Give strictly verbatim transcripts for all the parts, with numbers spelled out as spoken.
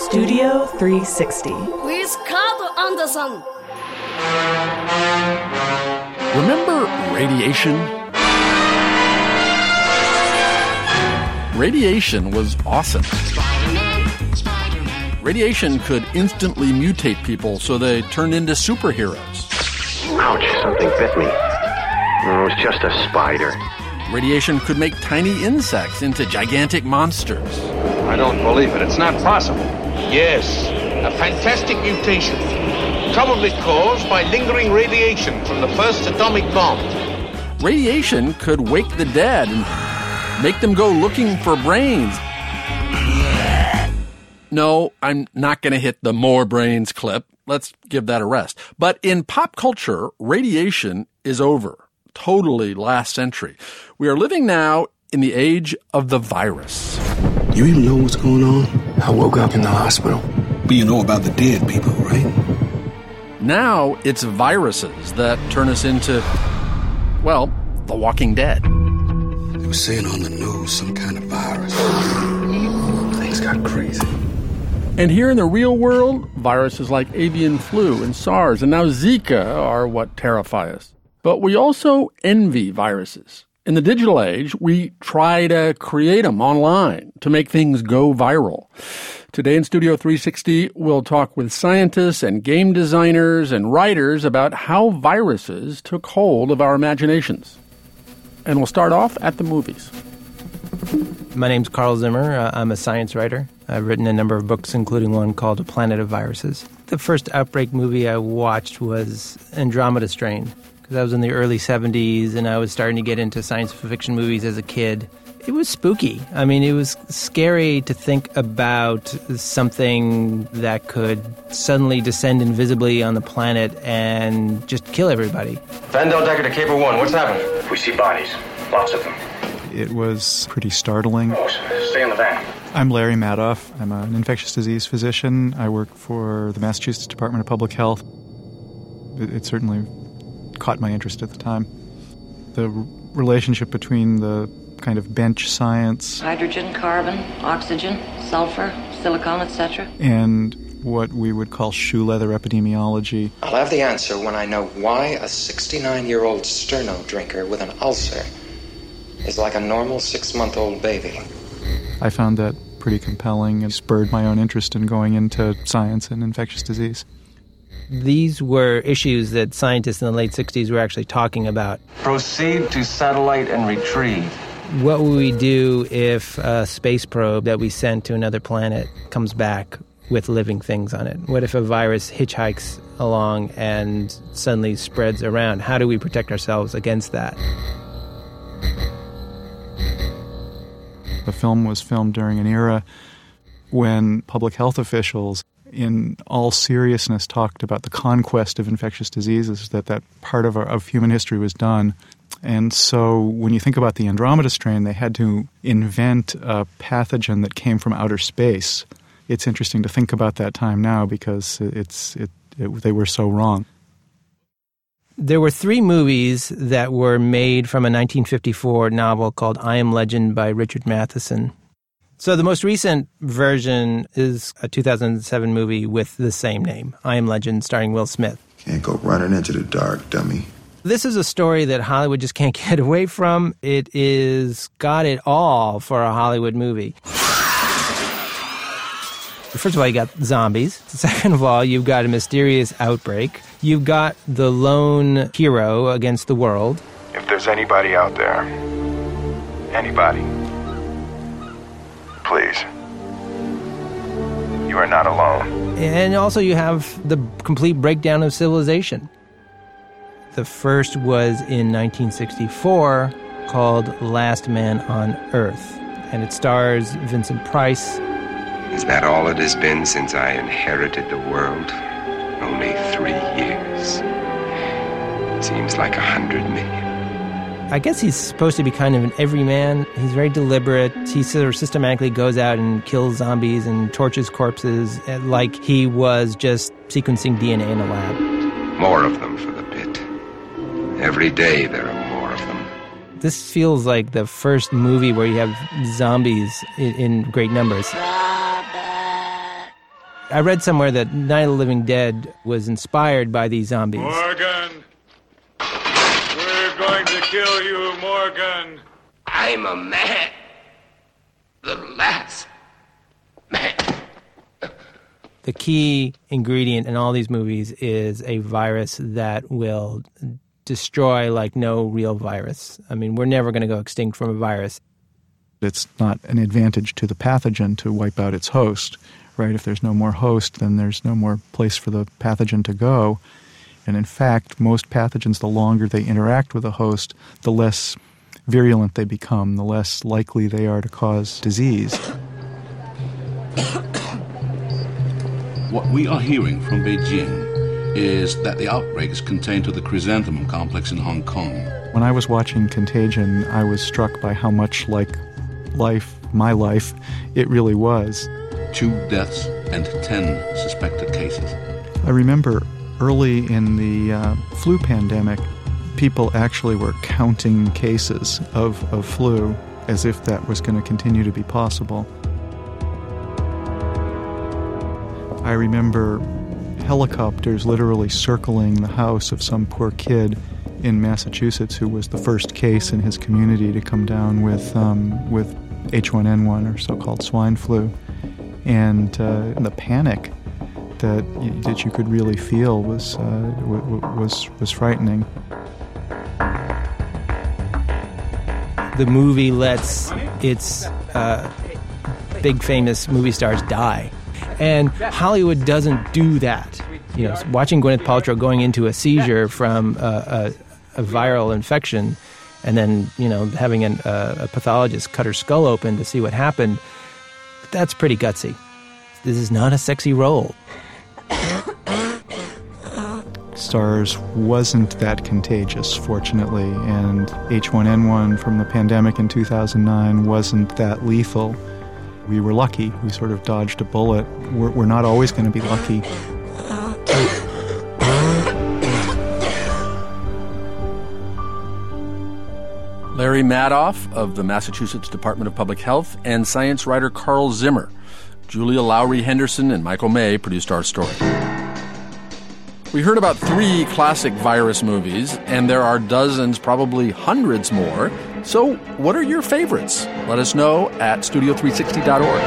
Studio three sixty. With Carl Anderson. Remember radiation? Radiation was awesome. Radiation could instantly mutate people so they turned into superheroes. Ouch, something bit me. It was just a spider. Radiation could make tiny insects into gigantic monsters. I don't believe it. It's not possible. Yes, a fantastic mutation. Probably caused by lingering radiation from the first atomic bomb. Radiation could wake the dead and make them go looking for brains. No, I'm not going to hit the more brains clip. Let's give that a rest. But in pop culture, radiation is over. Totally last century. We are living now in the age of the virus. You even know what's going on? I woke up in the hospital. But you know about the dead people, right? Now it's viruses that turn us into, well, the Walking Dead. They were saying on the news some kind of virus. Things got crazy. And here in the real world, viruses like avian flu and SARS and now Zika are what terrify us. But we also envy viruses. In the digital age, we try to create them online to make things go viral. Today in Studio three sixty, we'll talk with scientists and game designers and writers about how viruses took hold of our imaginations. And we'll start off at the movies. My name's Carl Zimmer. Uh, I'm a science writer. I've written a number of books, including one called A Planet of Viruses. The first outbreak movie I watched was Andromeda Strain, because I was in the early seventies and I was starting to get into science fiction movies as a kid. It was spooky. I mean, it was scary to think about something that could suddenly descend invisibly on the planet and just kill everybody. Vandal Decker to Cable One, what's happening? We see bodies, lots of them. It was pretty startling. Oh, stay in the van. I'm Larry Madoff. I'm an infectious disease physician. I work for the Massachusetts Department of Public Health. It, it certainly caught my interest at the time. The r- relationship between the kind of bench science, hydrogen, carbon, oxygen, sulfur, silicon, et cetera, and what we would call shoe leather epidemiology. I'll have the answer when I know why a sixty-nine-year-old Sterno drinker with an ulcer is like a normal six-month-old baby. I found that pretty compelling and spurred my own interest in going into science and infectious disease. These were issues that scientists in the late sixties were actually talking about. Proceed to satellite and retrieve. What would we do if a space probe that we sent to another planet comes back with living things on it? What if a virus hitchhikes along and suddenly spreads around? How do we protect ourselves against that? The film was filmed during an era when public health officials, in all seriousness, talked about the conquest of infectious diseases, that that part of, our, of human history was done. And so when you think about the Andromeda strain, they had to invent a pathogen that came from outer space. It's interesting to think about that time now because it's it, it, they were so wrong. There were three movies that were made from a nineteen fifty-four novel called I Am Legend by Richard Matheson. So the most recent version is a two thousand seven movie with the same name, I Am Legend, starring Will Smith. Can't go running into the dark, dummy. This is a story that Hollywood just can't get away from. It is got it all for a Hollywood movie. First of all, you got zombies. Second of all, you've got a mysterious outbreak. You've got the lone hero against the world. If there's anybody out there, anybody, please, you are not alone. And also you have the complete breakdown of civilization. The first was in nineteen sixty-four, called Last Man on Earth, and it stars Vincent Price. Is that all it has been since I inherited the world? Only three years. It seems like a hundred million. I guess he's supposed to be kind of an everyman. He's very deliberate. He sort of systematically goes out and kills zombies and torches corpses like he was just sequencing D N A in a lab. More of them for the pit. Every day there are more of them. This feels like the first movie where you have zombies in, in great numbers. I read somewhere that Night of the Living Dead was inspired by these zombies. Morgan! We're going to kill you, Morgan! I'm a man. The last man. The key ingredient in all these movies is a virus that will destroy like no real virus. I mean, we're never going to go extinct from a virus. It's not an advantage to the pathogen to wipe out its host, right? If there's no more host, then there's no more place for the pathogen to go. And in fact, most pathogens, the longer they interact with a host, the less virulent they become, the less likely they are to cause disease. What we are hearing from Beijing is that the outbreak is contained to the Chrysanthemum complex in Hong Kong. When I was watching Contagion, I was struck by how much like life, my life, it really was. Two deaths and ten suspected cases. I remember early in the uh, flu pandemic, people actually were counting cases of, of flu as if that was going to continue to be possible. I remember helicopters literally circling the house of some poor kid in Massachusetts who was the first case in his community to come down with um, with H one N one, or so-called swine flu. And, uh, and the panic that you, that you could really feel was, uh, w- w- was, was frightening. The movie lets its uh, big famous movie stars die. And Hollywood doesn't do that. You know, watching Gwyneth Paltrow going into a seizure from a, a, a viral infection and then, you know, having an, a, a pathologist cut her skull open to see what happened, that's pretty gutsy. This is not a sexy role. SARS wasn't that contagious, fortunately, and H one N one from the pandemic in two thousand nine wasn't that lethal. We were lucky. We sort of dodged a bullet. We're, we're not always going to be lucky. Larry Madoff of the Massachusetts Department of Public Health and science writer Carl Zimmer. Julia Lowry Henderson and Michael May produced our story. We heard about three classic virus movies, and there are dozens, probably hundreds more. So what are your favorites? Let us know at studio three sixty dot org.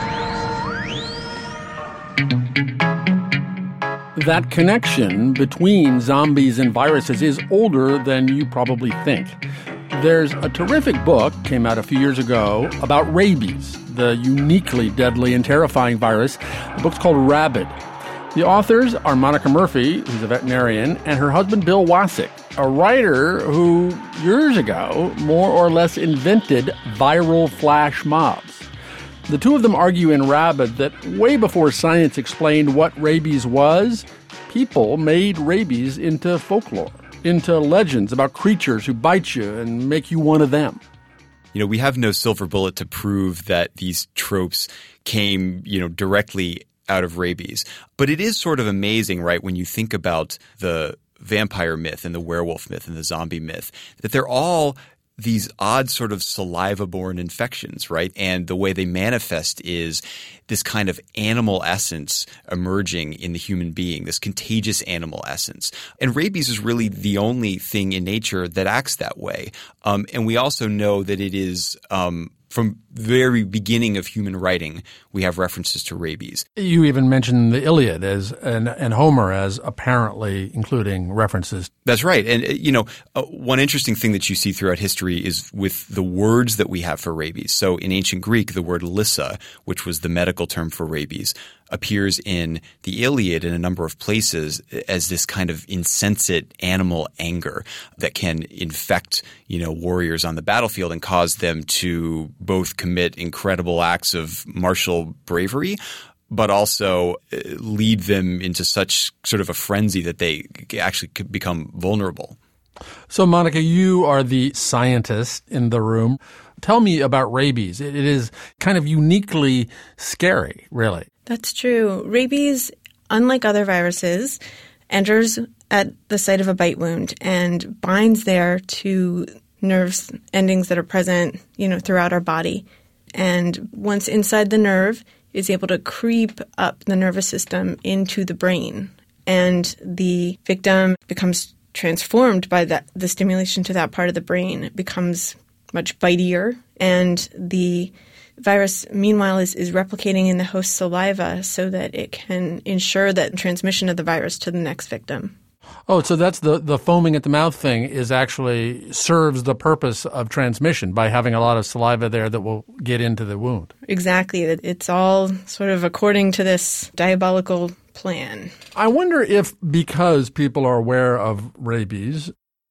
That connection between zombies and viruses is older than you probably think. There's a terrific book, came out a few years ago, about rabies, the uniquely deadly and terrifying virus. The book's called Rabid. The authors are Monica Murphy, who's a veterinarian, and her husband Bill Wasick, a writer who years ago more or less invented viral flash mobs. The two of them argue in Rabid that way before science explained what rabies was, people made rabies into folklore, into legends about creatures who bite you and make you one of them. You know, we have no silver bullet to prove that these tropes came, you know, directly out of rabies. But it is sort of amazing, right, when you think about the vampire myth and the werewolf myth and the zombie myth, that they're all these odd sort of saliva-borne infections, right? And the way they manifest is this kind of animal essence emerging in the human being, this contagious animal essence. And rabies is really the only thing in nature that acts that way. Um, and we also know that it is um, from the very beginning of human writing, we have references to rabies. You even mentioned the Iliad as and, and Homer as apparently including references. That's right. And, you know, uh, one interesting thing that you see throughout history is with the words that we have for rabies. So in ancient Greek, the word lyssa, which was the medical term for rabies, appears in the Iliad in a number of places as this kind of insensate animal anger that can infect, you know, warriors on the battlefield and cause them to both commit incredible acts of martial bravery, but also lead them into such sort of a frenzy that they actually could become vulnerable. So, Monica, you are the scientist in the room. Tell me about rabies. It is kind of uniquely scary, really. That's true. Rabies, unlike other viruses, enters at the site of a bite wound and binds there to nerve endings that are present, you know, throughout our body. And once inside the nerve, is able to creep up the nervous system into the brain. And the victim becomes transformed by that, the stimulation to that part of the brain. It becomes much bitier. And the virus, meanwhile, is, is replicating in the host's saliva so that it can ensure that transmission of the virus to the next victim. Oh, so that's the, the foaming at the mouth thing is actually serves the purpose of transmission by having a lot of saliva there that will get into the wound. Exactly. It's all sort of according to this diabolical plan. I wonder if because people are aware of rabies,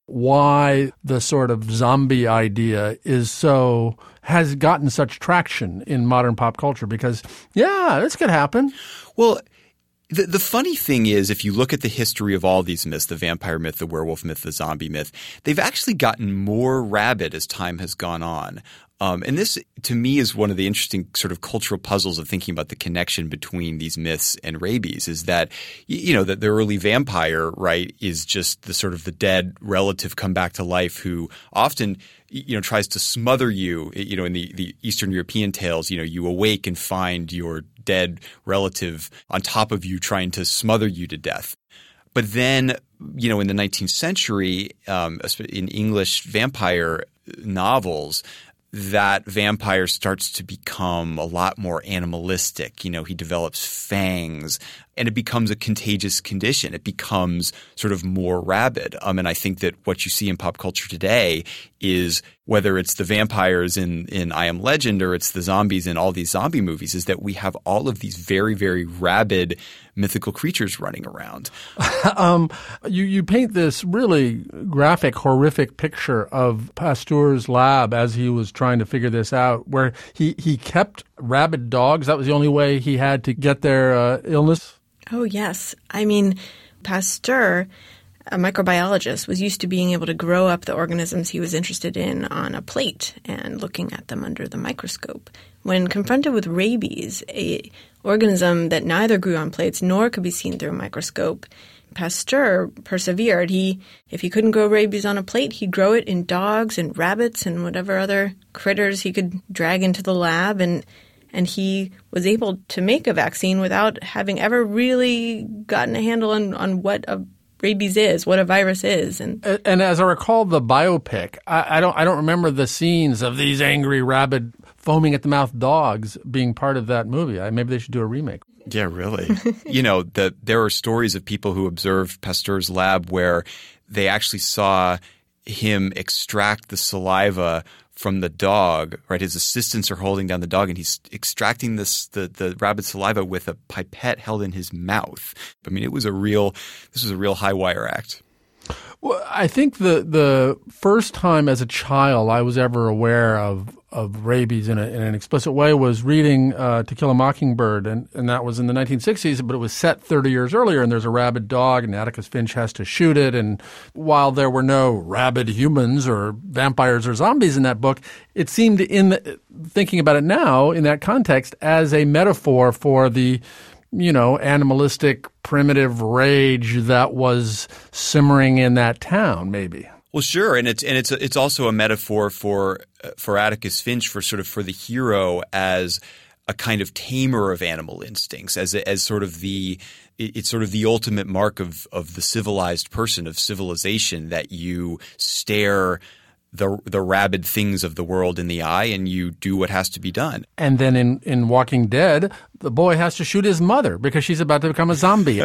why the sort of zombie idea is so has gotten such traction in modern pop culture because, yeah, this could happen. Well, The, the funny thing is, if you look at the history of all these myths, the vampire myth, the werewolf myth, the zombie myth, they've actually gotten more rabid as time has gone on. Um, and this, to me, is one of the interesting sort of cultural puzzles of thinking about the connection between these myths and rabies is that, you know, that the early vampire, right, is just the sort of the dead relative come back to life who often – you know, tries to smother you, you know, in the, the Eastern European tales, you know, you awake and find your dead relative on top of you trying to smother you to death. But then, you know, in the nineteenth century, um, in English vampire novels, that vampire starts to become a lot more animalistic. You know, he develops fangs and it becomes a contagious condition. It becomes sort of more rabid. Um, and I think that what you see in pop culture today is whether it's the vampires in, in I Am Legend or it's the zombies in all these zombie movies is that we have all of these very, very rabid mythical creatures running around. um, you, you paint this really graphic, horrific picture of Pasteur's lab as he was trying to figure this out, where he, he kept rabid dogs. That was the only way he had to get their uh, illness. Oh, yes. I mean, Pasteur, a microbiologist, was used to being able to grow up the organisms he was interested in on a plate and looking at them under the microscope. When confronted with rabies, a organism that neither grew on plates nor could be seen through a microscope, Pasteur persevered. He, if he couldn't grow rabies on a plate, he'd grow it in dogs and rabbits and whatever other critters he could drag into the lab, and and he was able to make a vaccine without having ever really gotten a handle on, on what a rabies is, what a virus is. And and, and as I recall the biopic, I, I don't I don't remember the scenes of these angry, rabid, foaming at the mouth dogs being part of that movie. I, maybe they should do a remake. Yeah, really. You know, the, there are stories of people who observed Pasteur's lab where they actually saw him extract the saliva from the dog, right? His assistants are holding down the dog and he's extracting this the, the rabid saliva with a pipette held in his mouth. I mean, it was a real – this was a real high-wire act. Well, I think the the first time as a child I was ever aware of of rabies in, a, in an explicit way was reading uh, To Kill a Mockingbird, and, and that was in the nineteen sixties, but it was set thirty years earlier, and there's a rabid dog, and Atticus Finch has to shoot it, and while there were no rabid humans or vampires or zombies in that book, it seemed in the, thinking about it now in that context as a metaphor for the you know, animalistic, primitive rage that was simmering in that town, maybe. Well, sure, and it's and it's it's also a metaphor for for Atticus Finch for sort of for the hero as a kind of tamer of animal instincts, as as sort of the it's sort of the ultimate mark of of the civilized person, of civilization, that you stare the the rabid things of the world in the eye and you do what has to be done. And then in, in Walking Dead, the boy has to shoot his mother because she's about to become a zombie.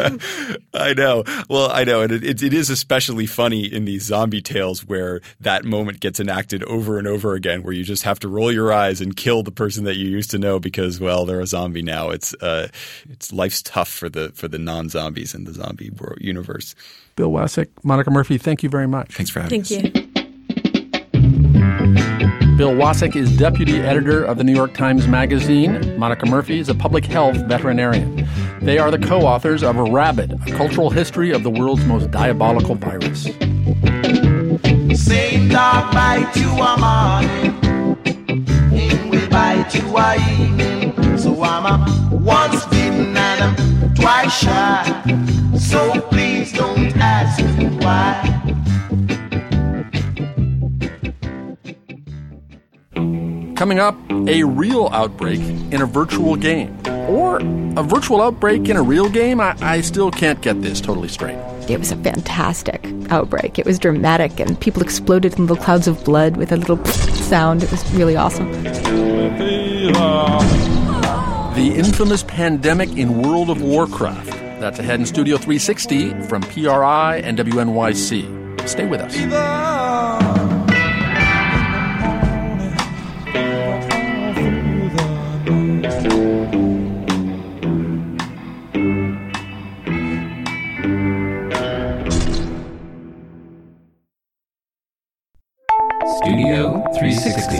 I know. Well, I know. And it, it, it is especially funny in these zombie tales where that moment gets enacted over and over again, where you just have to roll your eyes and kill the person that you used to know because, well, they're a zombie now. It's uh, it's life's tough for the for the non-zombies in the zombie world universe. Bill Wasik, Monica Murphy, thank you very much. Thanks for having Thank us. you. Bill Wasik is deputy editor of the New York Times Magazine. Monica Murphy is a public health veterinarian. They are the co-authors of Rabid, a cultural history of the world's most diabolical virus. Same dog bite you a morning, him will bite you a evening. So I'm a once bitten and I'm twice shy. So please don't ask me why. Coming up, a real outbreak in a virtual game. Or a virtual outbreak in a real game? I, I still can't get this totally straight. It was a fantastic outbreak. It was dramatic, and people exploded in little clouds of blood with a little sound. It was really awesome. The infamous pandemic in World of Warcraft. That's ahead in Studio three sixty from P R I and W N Y C. Stay with us. Studio three sixty.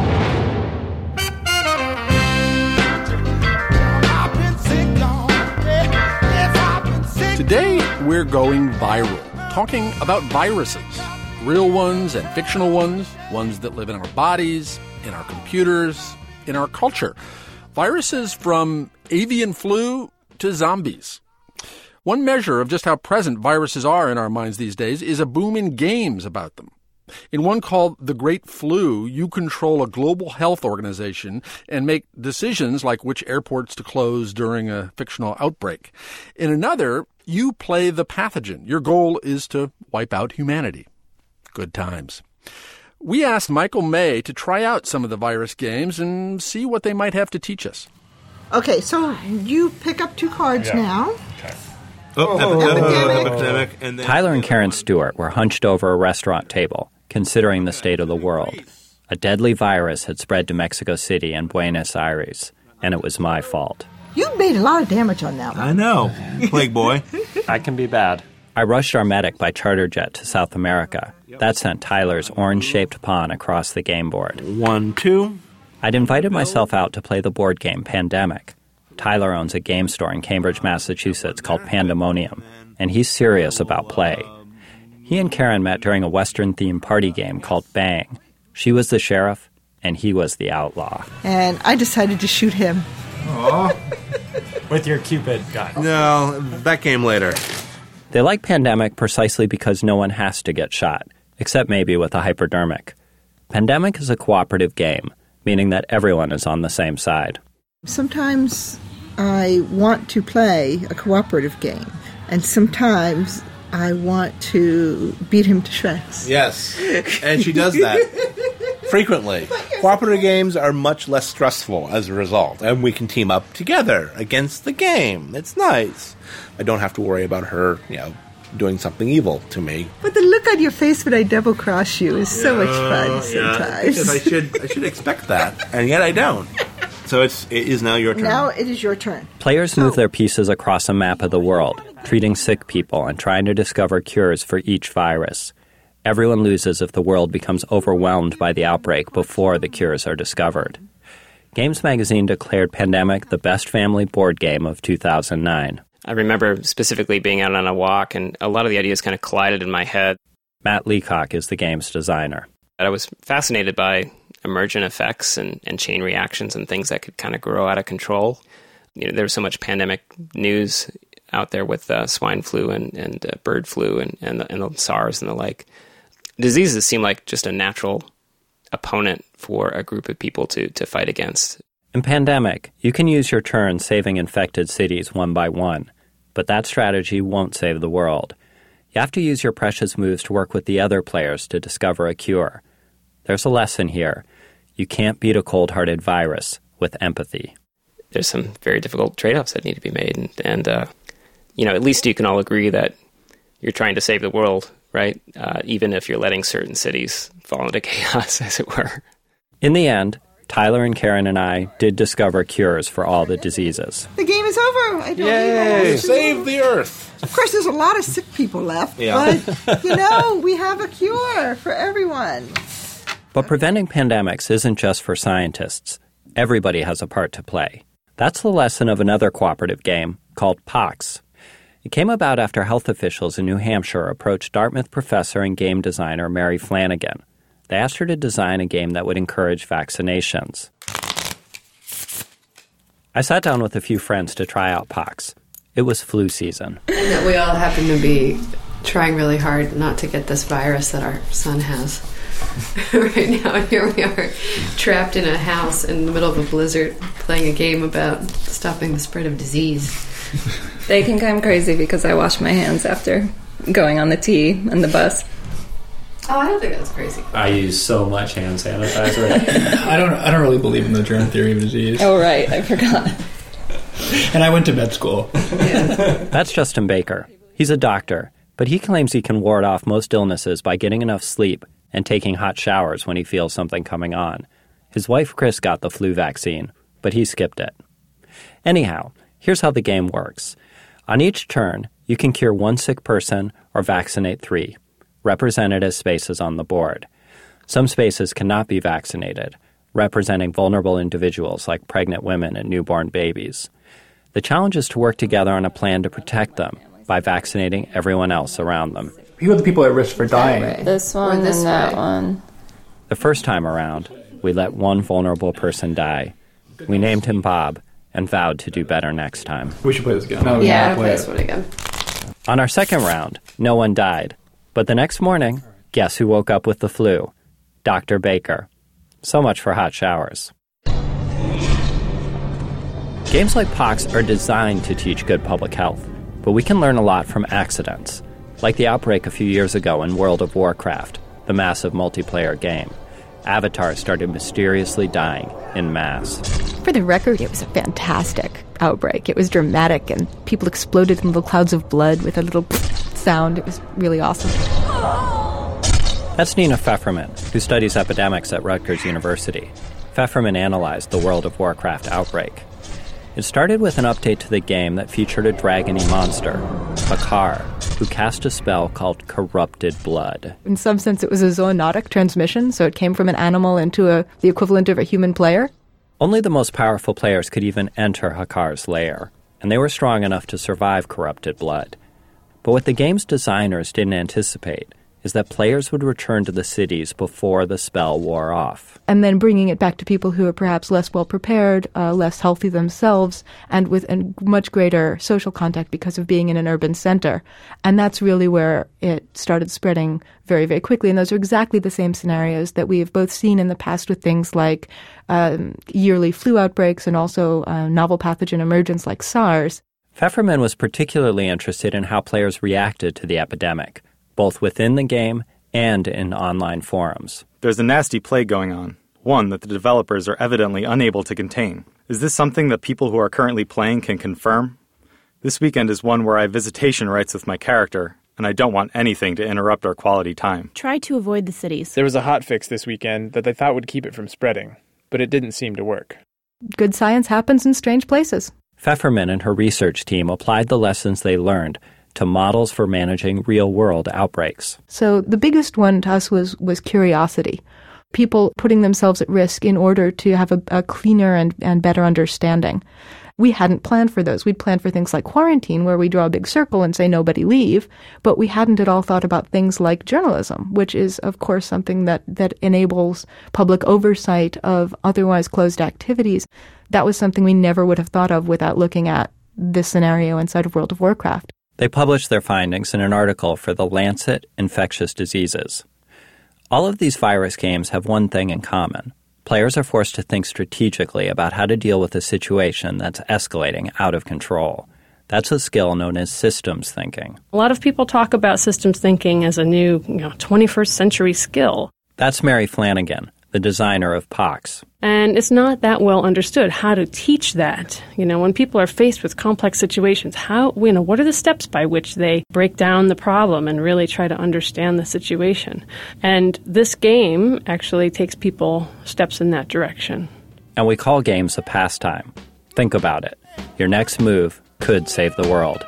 Today, we're going viral, talking about viruses, real ones and fictional ones, ones that live in our bodies, in our computers, in our culture. Viruses from avian flu to zombies. One measure of just how present viruses are in our minds these days is a boom in games about them. In one called The Great Flu, you control a global health organization and make decisions like which airports to close during a fictional outbreak. In another, you play the pathogen. Your goal is to wipe out humanity. Good times. We asked Michael May to try out some of the virus games and see what they might have to teach us. Okay, so you pick up two cards yeah. now. Okay. Oh, oh, epidemic. epidemic. And then Tyler and Karen Stewart were hunched over a restaurant table, considering the state of the world. A deadly virus had spread to Mexico City and Buenos Aires, and it was my fault. You made a lot of damage on that one. I know. Plague boy. I can be bad. I rushed our medic by charter jet to South America. That sent Tyler's orange-shaped pawn across the game board. One, two. I'd invited myself out to play the board game Pandemic. Tyler owns a game store in Cambridge, Massachusetts called Pandemonium, and he's serious about play. He and Karen met during a Western-themed party game called Bang. She was the sheriff, and he was the outlaw. And I decided to shoot him. Aww. With your Cupid gun. No, that came later. They like Pandemic precisely because no one has to get shot, except maybe with a hypodermic. Pandemic is a cooperative game, meaning that everyone is on the same side. Sometimes I want to play a cooperative game, and sometimes I want to beat him to shreds. Yes, and she does that frequently. Cooperative games are much less stressful as a result, and we can team up together against the game. It's nice. I don't have to worry about her, you know, doing something evil to me. But the look on your face when I double cross you is so much fun sometimes. Yeah, because I should, I should expect that, and yet I don't. So it's, it is now your turn. Now it is your turn. Players so, move their pieces across a map of the world, treating sick people and trying to discover cures for each virus. Everyone loses if the world becomes overwhelmed by the outbreak before the cures are discovered. Games Magazine declared Pandemic the best family board game of two thousand nine. I remember specifically being out on a walk, and a lot of the ideas kind of collided in my head. Matt Leacock is the game's designer. I was fascinated by emergent effects and, and chain reactions and things that could kind of grow out of control. You know, there was so much pandemic news out there with uh, swine flu and, and uh, bird flu and, and, the, and the SARS and the like. Diseases seem like just a natural opponent for a group of people to, to fight against. In Pandemic, you can use your turn saving infected cities one by one, but that strategy won't save the world. You have to use your precious moves to work with the other players to discover a cure. There's a lesson here. You can't beat a cold-hearted virus with empathy. There's some very difficult trade-offs that need to be made, and, and uh, you know, at least you can all agree that you're trying to save the world, right? Uh, even if you're letting certain cities fall into chaos, as it were. In the end, Tyler and Karen and I did discover cures for all the diseases. The game is over. I don't Yay! Save the Earth. Of course, there's a lot of sick people left, yeah. but, you know, we have a cure for everyone. But preventing pandemics isn't just for scientists. Everybody has a part to play. That's the lesson of another cooperative game called Pox. It came about after health officials in New Hampshire approached Dartmouth professor and game designer Mary Flanagan. They asked her to design a game that would encourage vaccinations. I sat down with a few friends to try out Pox. It was flu season. And that we all happened to be trying really hard not to get this virus that our son has. Right now, here we are, trapped in a house in the middle of a blizzard, playing a game about stopping the spread of disease. They think I'm crazy because I wash my hands after going on the T and the bus. Oh, I don't think that's crazy. I use so much hand sanitizer. I don't. I don't really believe in the germ theory of disease. Oh, right. I forgot. And I went to med school. That's Justin Baker. He's a doctor, but he claims he can ward off most illnesses by getting enough sleep and taking hot showers when he feels something coming on. His wife, Chris, got the flu vaccine, but he skipped it. Anyhow, here's how the game works. On each turn, you can cure one sick person or vaccinate three, represented as spaces on the board. Some spaces cannot be vaccinated, representing vulnerable individuals like pregnant women and newborn babies. The challenge is to work together on a plan to protect them by vaccinating everyone else around them. Who are the people at risk for dying? This one this and that way. one. The first time around, we let one vulnerable person die. We named him Bob and vowed to do better next time. We should play this again. No, yeah, play this one again. On our second round, no one died. But the next morning, guess who woke up with the flu? Doctor Baker. So much for hot showers. Games like Pox are designed to teach good public health, but we can learn a lot from accidents, like the outbreak a few years ago in World of Warcraft, the massive multiplayer game. Avatars started mysteriously dying en masse. For the record, it was a fantastic outbreak. It was dramatic, and people exploded in little clouds of blood with a little sound. It was really awesome. That's Nina Pfefferman, who studies epidemics at Rutgers University. Pfefferman analyzed the World of Warcraft outbreak. It started with an update to the game that featured a dragony monster, Hakkar, who cast a spell called Corrupted Blood. In some sense, it was a zoonotic transmission, so it came from an animal into a, the equivalent of a human player. Only the most powerful players could even enter Hakkar's lair, and they were strong enough to survive Corrupted Blood. But what the game's designers didn't anticipate is that players would return to the cities before the spell wore off. And then bringing it back to people who are perhaps less well prepared, uh, less healthy themselves, and with a much greater social contact because of being in an urban center. And that's really where it started spreading very, very quickly. And those are exactly the same scenarios that we have both seen in the past with things like um, yearly flu outbreaks and also uh, novel pathogen emergence like SARS. Pfefferman was particularly interested in how players reacted to the epidemic, both within the game and in online forums. There's a nasty plague going on, one that the developers are evidently unable to contain. Is this something that people who are currently playing can confirm? This weekend is one where I have visitation rights with my character, and I don't want anything to interrupt our quality time. Try to avoid the cities. There was a hotfix this weekend that they thought would keep it from spreading, but it didn't seem to work. Good science happens in strange places. Pfefferman and her research team applied the lessons they learned to models for managing real-world outbreaks. So the biggest one to us was, was curiosity. People putting themselves at risk in order to have a, a cleaner and, and better understanding. We hadn't planned for those. We'd planned for things like quarantine, where we draw a big circle and say nobody leave, but we hadn't at all thought about things like journalism, which is, of course, something that, that enables public oversight of otherwise closed activities. That was something we never would have thought of without looking at this scenario inside of World of Warcraft. They published their findings in an article for the Lancet Infectious Diseases. All of these virus games have one thing in common. Players are forced to think strategically about how to deal with a situation that's escalating out of control. That's a skill known as systems thinking. A lot of people talk about systems thinking as a new, you know, twenty-first century skill. That's Mary Flanagan, the designer of Pox. And it's not that well understood how to teach that. You know, when people are faced with complex situations, how, you know, what are the steps by which they break down the problem and really try to understand the situation? And this game actually takes people steps in that direction. And we call games a pastime. Think about it. Your next move could save the world.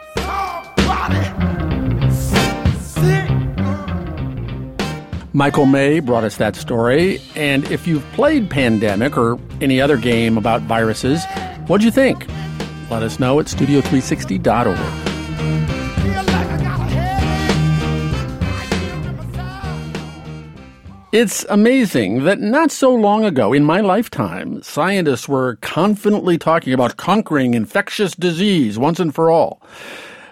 Michael May brought us that story, and if you've played Pandemic or any other game about viruses, what'd you think? Let us know at studio three sixty dot org. It's amazing that not so long ago in my lifetime, scientists were confidently talking about conquering infectious disease once and for all.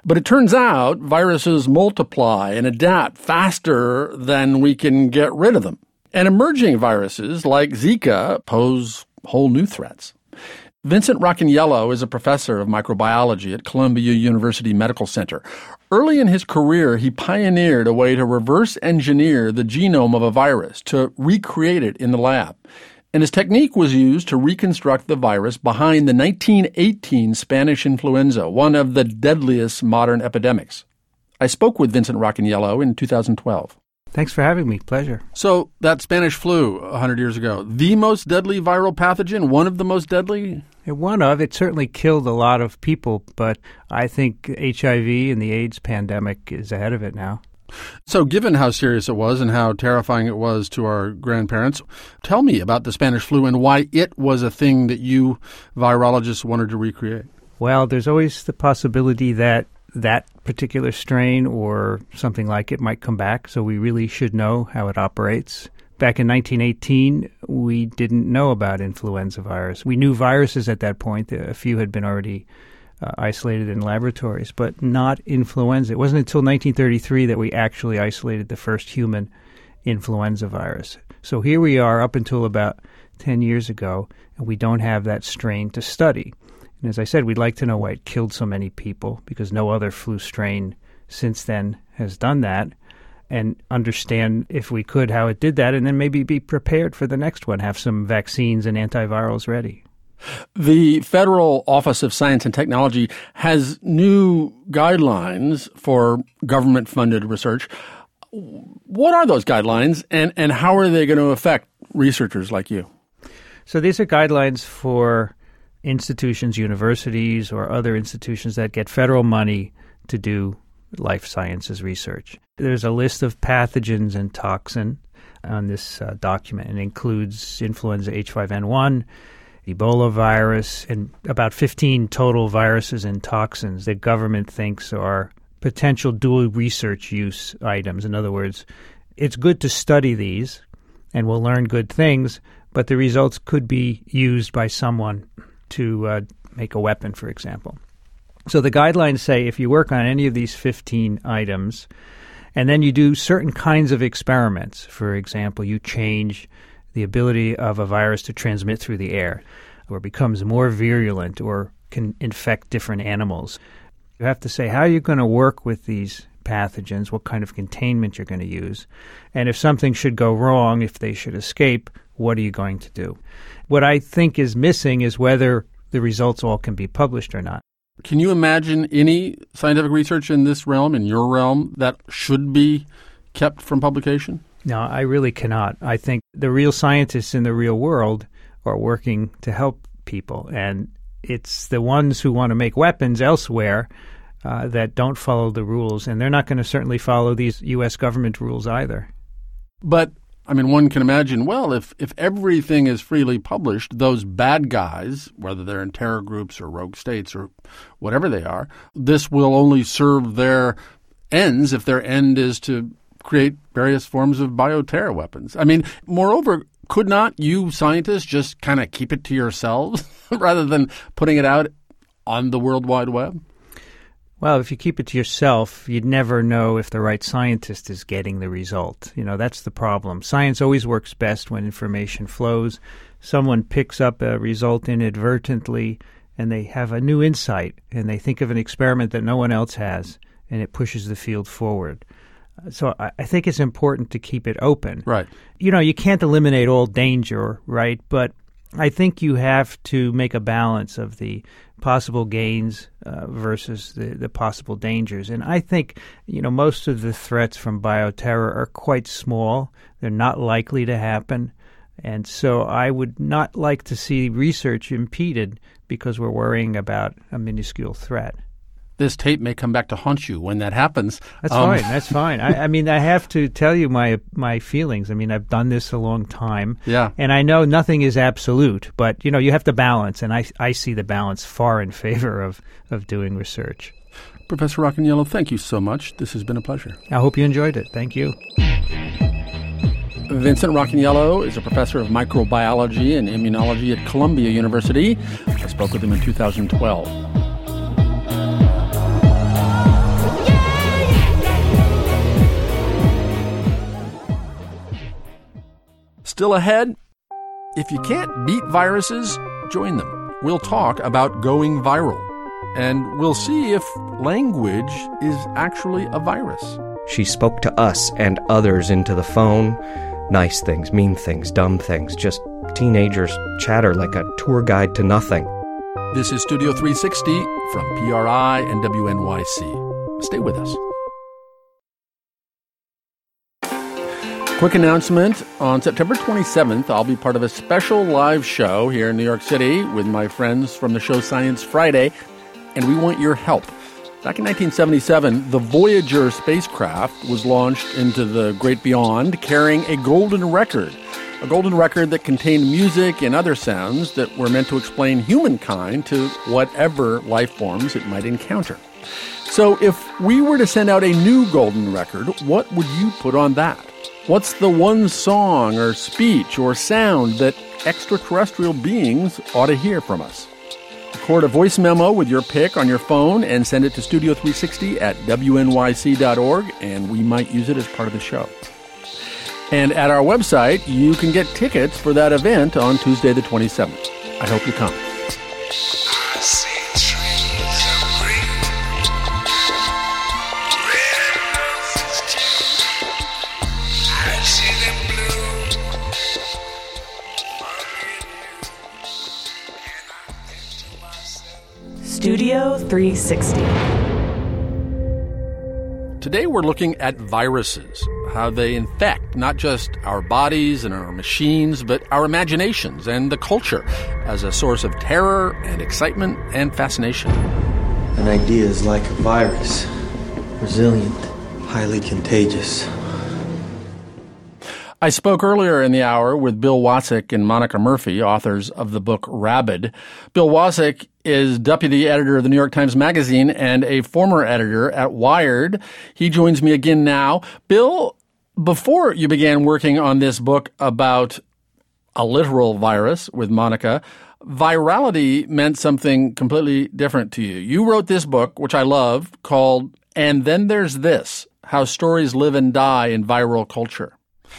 But it turns out viruses multiply and adapt faster than we can get rid of them. And emerging viruses like Zika pose whole new threats. Vincent Racaniello is a professor of microbiology at Columbia University Medical Center. Early in his career, he pioneered a way to reverse engineer the genome of a virus to recreate it in the lab. And his technique was used to reconstruct the virus behind the nineteen eighteen Spanish influenza, one of the deadliest modern epidemics. I spoke with Vincent Racaniello in two thousand twelve. Thanks for having me. Pleasure. So that Spanish flu one hundred years ago, the most deadly viral pathogen, one of the most deadly? One of. It certainly killed a lot of people, but I think H I V and the AIDS pandemic is ahead of it now. So given how serious it was and how terrifying it was to our grandparents, tell me about the Spanish flu and why it was a thing that you virologists wanted to recreate. Well, there's always the possibility that that particular strain or something like it might come back, so we really should know how it operates. Back in nineteen eighteen, we didn't know about influenza virus. We knew viruses at that point. A few had been already uh, isolated in laboratories, but not influenza. It wasn't until nineteen thirty-three that we actually isolated the first human influenza virus. So here we are up until about ten years ago, and we don't have that strain to study. And as I said, we'd like to know why it killed so many people, because no other flu strain since then has done that, and understand, if we could, how it did that, and then maybe be prepared for the next one, have some vaccines and antivirals ready. The Federal Office of Science and Technology has new guidelines for government-funded research. What are those guidelines, and, and how are they going to affect researchers like you? So these are guidelines for institutions, universities, or other institutions that get federal money to do life sciences research. There's a list of pathogens and toxin on this uh, document. It includes influenza H five N one, Ebola virus, and about fifteen total viruses and toxins that government thinks are potential dual research use items. In other words, it's good to study these, and we'll learn good things, but the results could be used by someone to uh, make a weapon, for example. So the guidelines say if you work on any of these fifteen items, and then you do certain kinds of experiments, for example, you change the ability of a virus to transmit through the air, or becomes more virulent, or can infect different animals. You have to say how you're going to work with these pathogens, what kind of containment you're going to use, and if something should go wrong, if they should escape, what are you going to do? What I think is missing is whether the results all can be published or not. Can you imagine any scientific research in this realm, in your realm, that should be kept from publication? No, I really cannot. I think the real scientists in the real world are working to help people, and it's the ones who want to make weapons elsewhere uh, that don't follow the rules, and they're not going to certainly follow these U S government rules either. But I mean, one can imagine, well, if, if everything is freely published, those bad guys, whether they're in terror groups or rogue states or whatever they are, this will only serve their ends if their end is to create various forms of bioterror weapons. I mean, moreover, could not you scientists just kind of keep it to yourselves rather than putting it out on the World Wide Web? Well, if you keep it to yourself, you'd never know if the right scientist is getting the result. You know, that's the problem. Science always works best when information flows. Someone picks up a result inadvertently, and they have a new insight, and they think of an experiment that no one else has, and it pushes the field forward. So I, I think it's important to keep it open. Right. You know, you can't eliminate all danger, right? But I think you have to make a balance of the possible gains uh, versus the, the possible dangers. And I think, you know, most of the threats from bioterror are quite small. They're not likely to happen. And so I would not like to see research impeded because we're worrying about a minuscule threat. This tape may come back to haunt you when that happens. That's um, fine. That's fine. I, I mean, I have to tell you my my feelings. I mean, I've done this a long time. Yeah. And I know nothing is absolute, but, you know, you have to balance, and I, I see the balance far in favor of, of doing research. Professor Racaniello, thank you so much. This has been a pleasure. I hope you enjoyed it. Thank you. Vincent Racaniello is a professor of microbiology and immunology at Columbia University. I spoke with him in two thousand twelve. Still ahead, if you can't beat viruses, join them. We'll talk about going viral, and we'll see if language is actually a virus. She spoke to us and others into the phone. Nice things, mean things, dumb things, just teenagers chatter like a tour guide to nothing. This is Studio three sixty from P R I and W N Y C. Stay with us. Quick announcement. On September twenty-seventh, I'll be part of a special live show here in New York City with my friends from the show Science Friday, and we want your help. Back in nineteen seventy-seven, the Voyager spacecraft was launched into the great beyond carrying a golden record, a golden record that contained music and other sounds that were meant to explain humankind to whatever life forms it might encounter. So if we were to send out a new golden record, what would you put on that? What's the one song or speech or sound that extraterrestrial beings ought to hear from us? Record a voice memo with your pick on your phone and send it to Studio three sixty at W N Y C dot org, and we might use it as part of the show. And at our website, you can get tickets for that event on Tuesday the twenty-seventh. I hope you come. Studio three sixty. Today we're looking at viruses, how they infect not just our bodies and our machines, but our imaginations and the culture as a source of terror and excitement and fascination. An idea is like a virus, resilient, highly contagious. I spoke earlier in the hour with Bill Waszek and Monica Murphy, authors of the book Rabid. Bill Waszek is deputy editor of the New York Times Magazine and a former editor at Wired. He joins me again now. Bill, before you began working on this book about a literal virus with Monica, virality meant something completely different to you. You wrote this book, which I love, called And Then There's This, How Stories Live and Die in Viral Culture.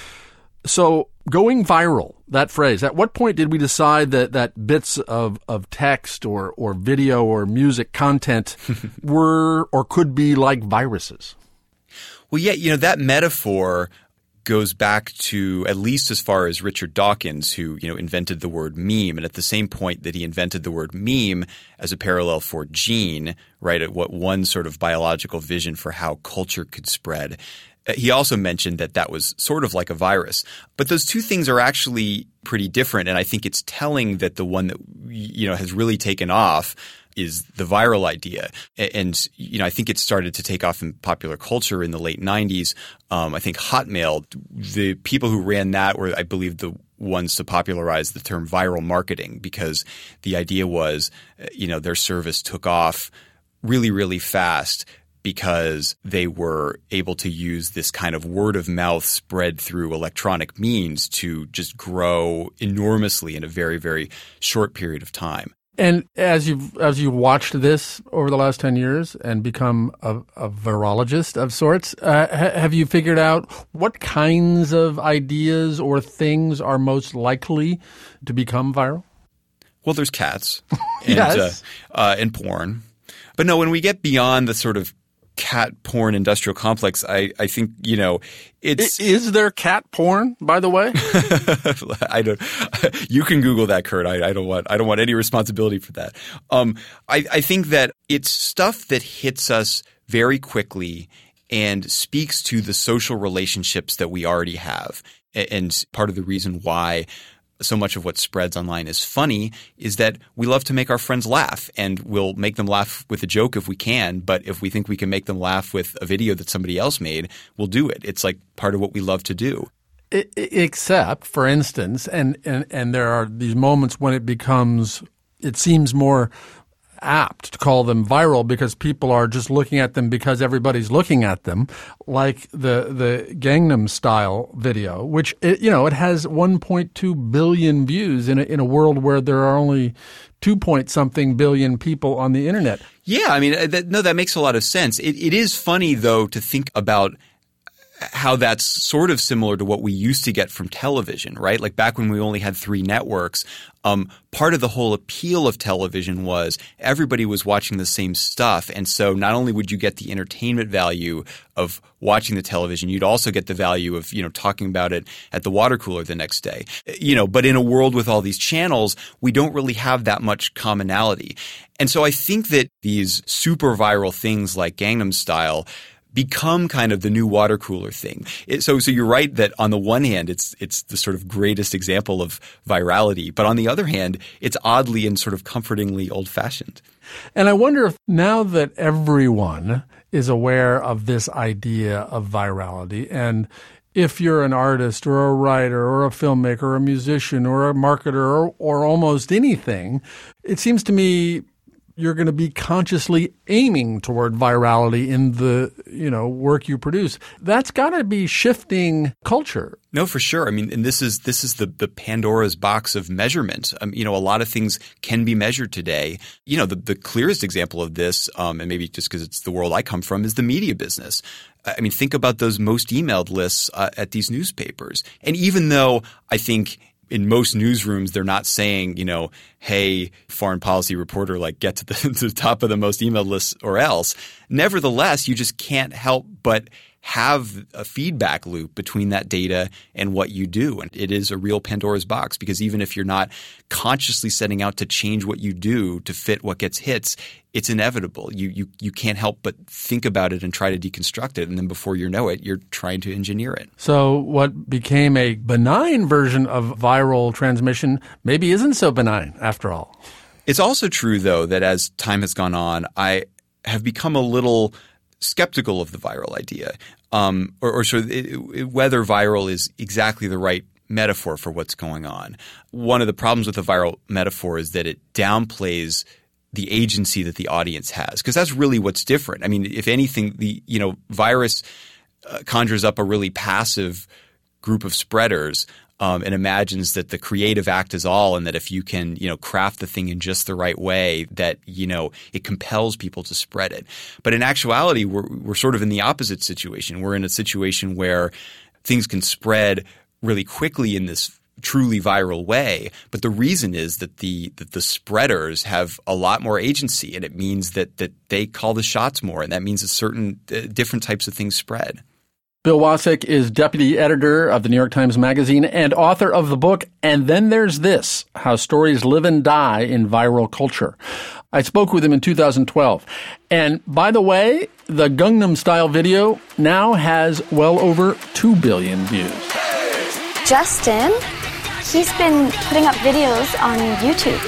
So going viral, that phrase, at what point did we decide that, that bits of, of text or, or video or music content were or could be like viruses? Well, yeah, you know, that metaphor goes back to at least as far as Richard Dawkins, who, you know, invented the word meme. And at the same point that he invented the word meme as a parallel for gene, right, at what one sort of biological vision for how culture could spread. He also mentioned that that was sort of like a virus. But those two things are actually pretty different. And I think it's telling that the one that, you know, has really taken off is the viral idea. And, you know, I think it started to take off in popular culture in the late nineties. Um, I think Hotmail, the people who ran that were, I believe, the ones to popularize the term viral marketing, because the idea was, you know, their service took off really, really fast because they were able to use this kind of word of mouth spread through electronic means to just grow enormously in a very, very short period of time. And as you've as you watched this over the last ten years and become a, a virologist of sorts, uh, ha- have you figured out what kinds of ideas or things are most likely to become viral? Well, there's cats and, yes. uh, uh, and porn. But no, when we get beyond the sort of cat porn industrial complex, I, I think, you know, it's... Is there cat porn, by the way? I don't, you can Google that, Kurt. I, I don't want, I don't want any responsibility for that. Um, I, I think that it's stuff that hits us very quickly and speaks to the social relationships that we already have. And part of the reason why so much of what spreads online is funny is that we love to make our friends laugh, and we'll make them laugh with a joke if we can. But if we think we can make them laugh with a video that somebody else made, we'll do it. It's like part of what we love to do. Except, for instance, and, and, and there are these moments when it becomes – it seems more apt to call them viral because people are just looking at them because everybody's looking at them, like the the Gangnam Style video, which, it, you know, it has one point two billion views in a, in a world where there are only two point something billion people on the internet. Yeah, I mean, that, no, that makes a lot of sense. It, it is funny, though, to think about how that's sort of similar to what we used to get from television, right? Like back when we only had three networks, um, part of the whole appeal of television was everybody was watching the same stuff. And so not only would you get the entertainment value of watching the television, you'd also get the value of, you know, talking about it at the water cooler the next day. You know, but in a world with all these channels, we don't really have that much commonality. And so I think that these super viral things like Gangnam Style become kind of the new water cooler thing. It, so, so you're right that on the one hand, it's it's the sort of greatest example of virality, but on the other hand, it's oddly and sort of comfortingly old-fashioned. And I wonder if now that everyone is aware of this idea of virality, and if you're an artist or a writer or a filmmaker or a musician or a marketer or, or almost anything, it seems to me you're going to be consciously aiming toward virality in the, you know, work you produce. That's got to be shifting culture. No, for sure. I mean, and this is this is the the Pandora's box of measurement. Um, you know, a lot of things can be measured today. You know, the the clearest example of this, um, and maybe just because it's the world I come from, is the media business. I mean, think about those most emailed lists uh, at these newspapers. And even though I think in most newsrooms, they're not saying, you know, hey, foreign policy reporter, like get to the, to the top of the most emailed list or else. Nevertheless, you just can't help but have a feedback loop between that data and what you do. And it is a real Pandora's box because even if you're not consciously setting out to change what you do to fit what gets hits, it's inevitable. You you you can't help but think about it and try to deconstruct it. And then before you know it, you're trying to engineer it. So what became a benign version of viral transmission maybe isn't so benign after all. It's also true, though, that as time has gone on, I have become a little skeptical of the viral idea, um, or, or sort of it, it, whether viral is exactly the right metaphor for what's going on. One of the problems with the viral metaphor is that it downplays the agency that the audience has, because that's really what's different. I mean, if anything, the you know virus uh, conjures up a really passive group of spreaders. Um, and imagines that the creative act is all, and that if you can, you know, craft the thing in just the right way, that, you know, it compels people to spread it. But in actuality, we're we're sort of in the opposite situation. We're in a situation where things can spread really quickly in this truly viral way. But the reason is that the that the spreaders have a lot more agency, and it means that that they call the shots more, and that means that certain uh, different types of things spread. Bill Wasik is deputy editor of the New York Times Magazine and author of the book, And Then There's This, How Stories Live and Die in Viral Culture. I spoke with him in two thousand twelve. And by the way, the Gangnam Style video now has well over two billion views. Justin, he's been putting up videos on YouTube.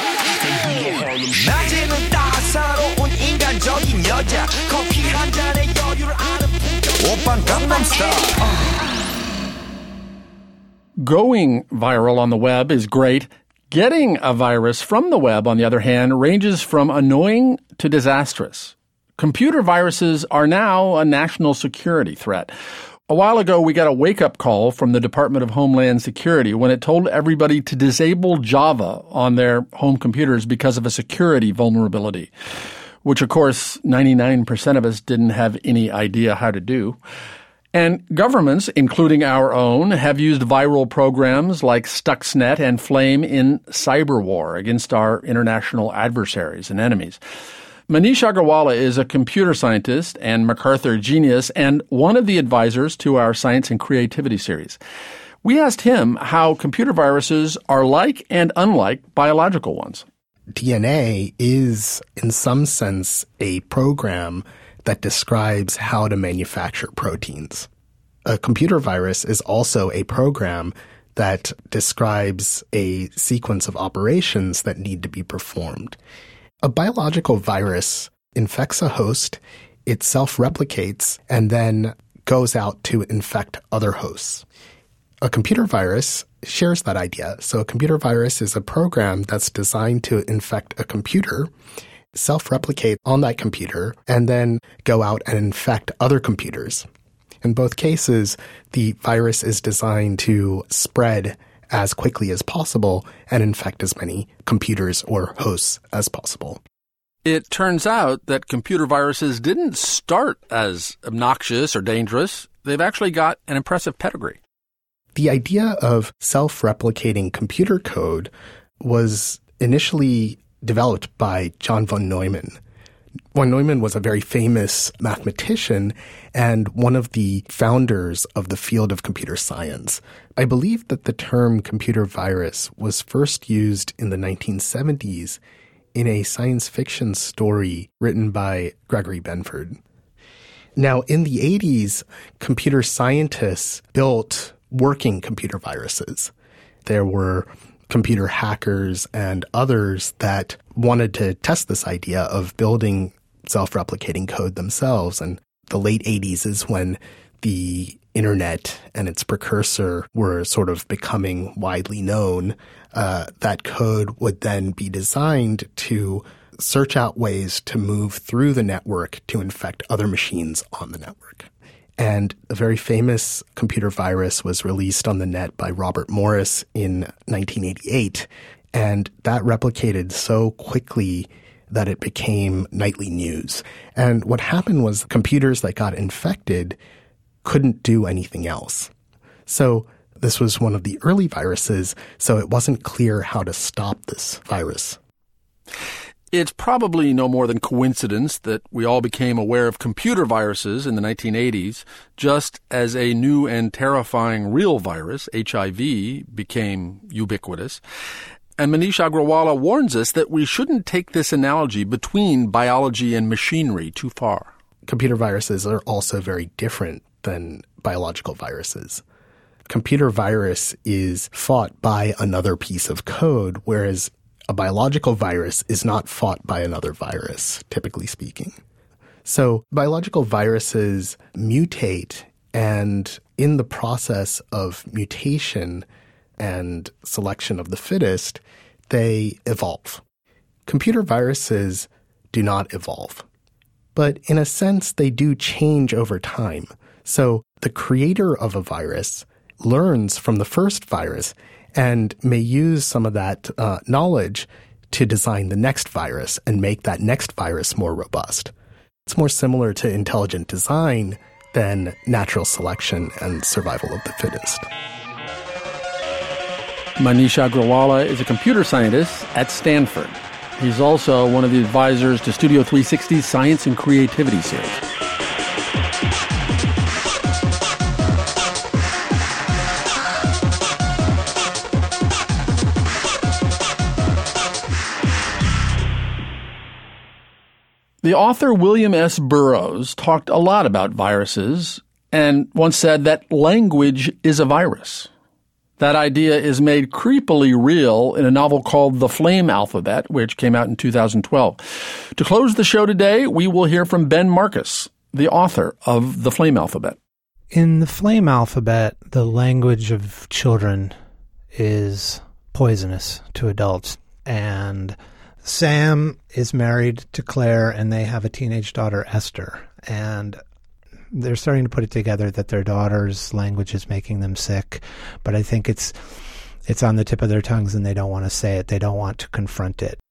Going viral on the web is great. Getting a virus from the web, on the other hand, ranges from annoying to disastrous. Computer viruses are now a national security threat. A while ago, we got a wake-up call from the Department of Homeland Security when it told everybody to disable Java on their home computers because of a security vulnerability, which, of course, ninety-nine percent of us didn't have any idea how to do. And governments, including our own, have used viral programs like Stuxnet and Flame in cyber war against our international adversaries and enemies. Manish Agarwala is a computer scientist and MacArthur genius and one of the advisors to our Science and Creativity series. We asked him how computer viruses are like and unlike biological ones. D N A is, in some sense, a program that describes how to manufacture proteins. A computer virus is also a program that describes a sequence of operations that need to be performed. A biological virus infects a host, it self-replicates, and then goes out to infect other hosts. A computer virus shares that idea. So a computer virus is a program that's designed to infect a computer, self-replicate on that computer, and then go out and infect other computers. In both cases, the virus is designed to spread as quickly as possible and infect as many computers or hosts as possible. It turns out that computer viruses didn't start as obnoxious or dangerous. They've actually got an impressive pedigree. The idea of self-replicating computer code was initially developed by John von Neumann. Von Neumann was a very famous mathematician and one of the founders of the field of computer science. I believe that the term computer virus was first used in the nineteen seventies in a science fiction story written by Gregory Benford. Now, in the eighties, computer scientists built working computer viruses. There were computer hackers and others that wanted to test this idea of building self-replicating code themselves. And the late eighties is when the internet and its precursor were sort of becoming widely known. Uh, that code would then be designed to search out ways to move through the network to infect other machines on the network. And a very famous computer virus was released on the net by Robert Morris in nineteen eighty-eight, and that replicated so quickly that it became nightly news. And what happened was computers that got infected couldn't do anything else. So this was one of the early viruses, so it wasn't clear how to stop this virus. It's probably no more than coincidence that we all became aware of computer viruses in the nineteen eighties, just as a new and terrifying real virus, H I V, became ubiquitous. And Manish Agrawala warns us that we shouldn't take this analogy between biology and machinery too far. Computer viruses are also very different than biological viruses. Computer virus is fought by another piece of code, whereas a biological virus is not fought by another virus, typically speaking. So biological viruses mutate, and in the process of mutation and selection of the fittest, they evolve. Computer viruses do not evolve. But in a sense, they do change over time. So the creator of a virus learns from the first virus and may use some of that uh, knowledge to design the next virus and make that next virus more robust. It's more similar to intelligent design than natural selection and survival of the fittest. Manish Agrawala is a computer scientist at Stanford. He's also one of the advisors to Studio three sixty's Science and Creativity series. The author William S. Burroughs talked a lot about viruses and once said that language is a virus. That idea is made creepily real in a novel called The Flame Alphabet, which came out in two thousand twelve. To close the show today, we will hear from Ben Marcus, the author of The Flame Alphabet. In The Flame Alphabet, the language of children is poisonous to adults, and Sam is married to Claire, and they have a teenage daughter, Esther, and they're starting to put it together that their daughter's language is making them sick, but I think it's it's on the tip of their tongues and they don't want to say it. They don't want to confront it.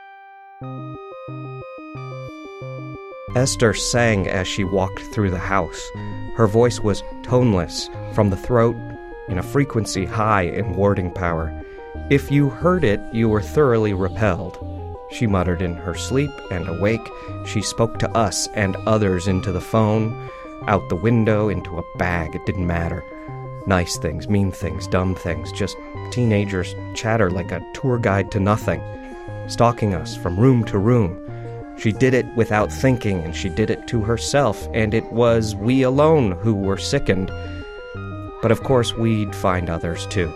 Esther sang as she walked through the house. Her voice was toneless, from the throat, in a frequency high in warding power. If you heard it, you were thoroughly repelled. She muttered in her sleep, and awake, she spoke to us and others into the phone, out the window, into a bag, it didn't matter. Nice things, mean things, dumb things, just teenagers chatter like a tour guide to nothing, stalking us from room to room. She did it without thinking, and she did it to herself, and it was we alone who were sickened. But of course we'd find others too.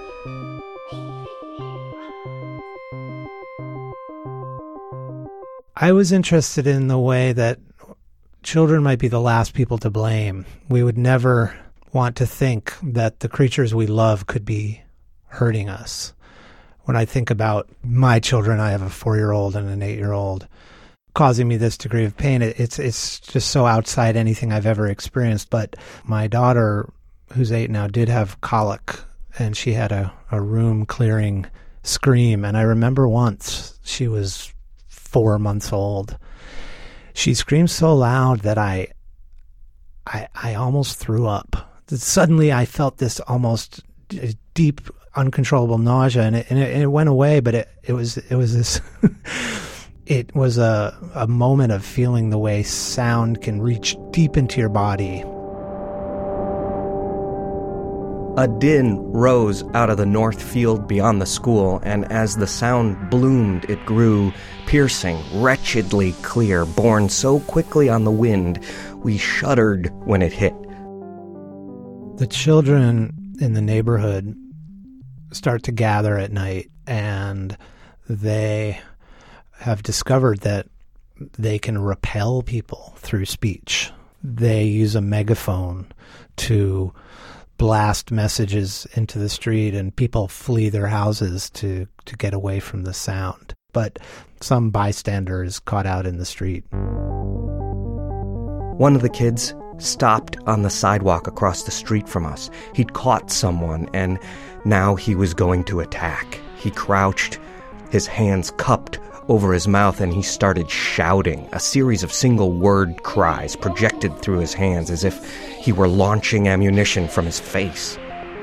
I was interested in the way that children might be the last people to blame. We would never want to think that the creatures we love could be hurting us. When I think about my children, I have a four-year-old and an eight-year-old, causing me this degree of pain. It's it's just so outside anything I've ever experienced. But my daughter, who's eight now, did have colic, and she had a, a room-clearing scream. And I remember once she was four months old, she screamed so loud that I, I, I almost threw up. Suddenly, I felt this almost deep, uncontrollable nausea, and it, and it, and it went away. But it, it was it was this. It was a a moment of feeling the way sound can reach deep into your body. A din rose out of the north field beyond the school, and as the sound bloomed, it grew piercing, wretchedly clear, borne so quickly on the wind, we shuddered when it hit. The children in the neighborhood start to gather at night, and they have discovered that they can repel people through speech. They use a megaphone to blast messages into the street, and people flee their houses to, to get away from the sound. But some bystander is caught out in the street. One of the kids stopped on the sidewalk across the street from us. He'd caught someone, and now he was going to attack. He crouched, his hands cupped over his mouth, and he started shouting, a series of single-word cries projected through his hands as if he were launching ammunition from his face.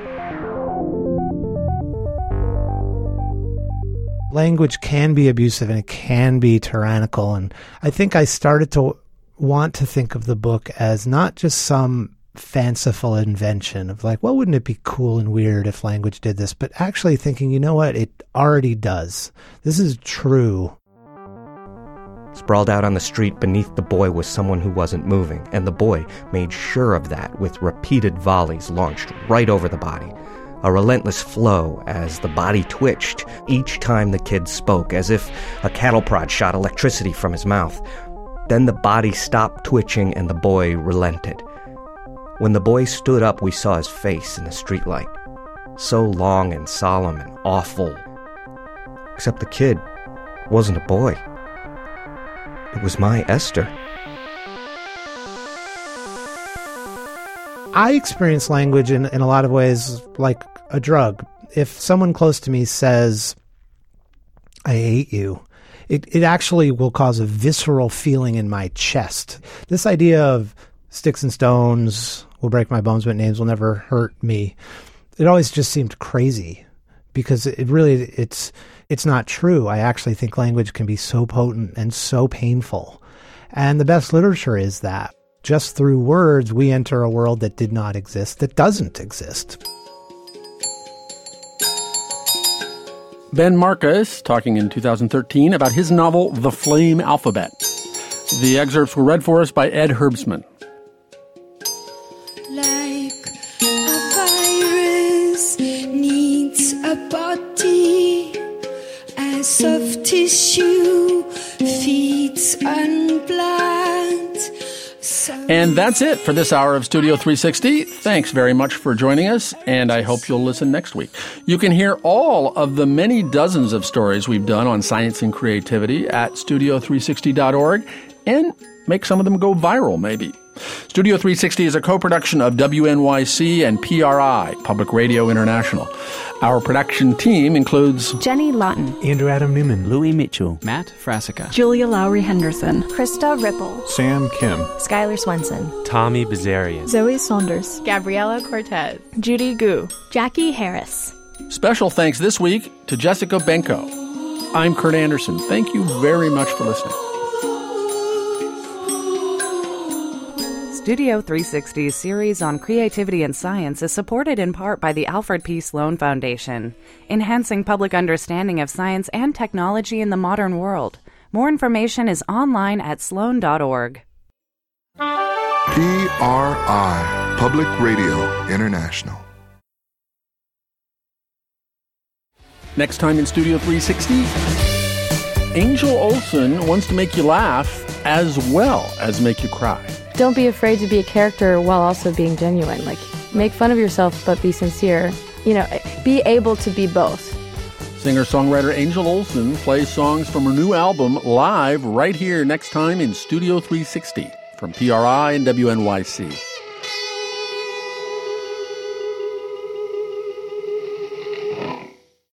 Language can be abusive and it can be tyrannical, and I think I started to want to think of the book as not just some fanciful invention of like, well, wouldn't it be cool and weird if language did this, but actually thinking, you know what, it already does. This is true. Sprawled out on the street beneath the boy was someone who wasn't moving, and the boy made sure of that with repeated volleys launched right over the body. A relentless flow as the body twitched each time the kid spoke, as if a cattle prod shot electricity from his mouth. Then the body stopped twitching and the boy relented. When the boy stood up, we saw his face in the streetlight. So long and solemn and awful. Except the kid wasn't a boy. It was my Esther. I experience language in, in a lot of ways like a drug. If someone close to me says, I hate you, it, it actually will cause a visceral feeling in my chest. This idea of sticks and stones will break my bones, but names will never hurt me. It always just seemed crazy because it really, it's, it's not true. I actually think language can be so potent and so painful. And the best literature is that. Just through words, we enter a world that did not exist, that doesn't exist. Ben Marcus talking in two thousand thirteen about his novel, The Flame Alphabet. The excerpts were read for us by Ed Herbstman. Like a virus needs a body, as soft tissue feeds on blood. And that's it for this hour of Studio three sixty. Thanks very much for joining us, and I hope you'll listen next week. You can hear all of the many dozens of stories we've done on science and creativity at studio three sixty dot org, and make some of them go viral, maybe. Studio three sixty is a co-production of W N Y C and P R I, Public Radio International. Our production team includes Jenny Lawton, Andrew Adam Newman, Louis Mitchell, Matt Frasica, Julia Lowry Henderson, Krista Ripple, Sam Kim, Skylar Swenson, Tommy Bazarian, Zoe Saunders, Gabriela Cortez, Judy Gu, Jackie Harris. Special thanks this week to Jessica Benko. I'm Kurt Anderson. Thank you very much for listening. Studio three sixty's series on creativity and science is supported in part by the Alfred P. Sloan Foundation, enhancing public understanding of science and technology in the modern world. More information is online at sloan dot org. P R I, Public Radio International. Next time in Studio three sixty, Angel Olsen wants to make you laugh as well as make you cry. Don't be afraid to be a character while also being genuine. Like, make fun of yourself, but be sincere. You know, be able to be both. Singer-songwriter Angel Olsen plays songs from her new album live right here next time in Studio three sixty from P R I and W N Y C.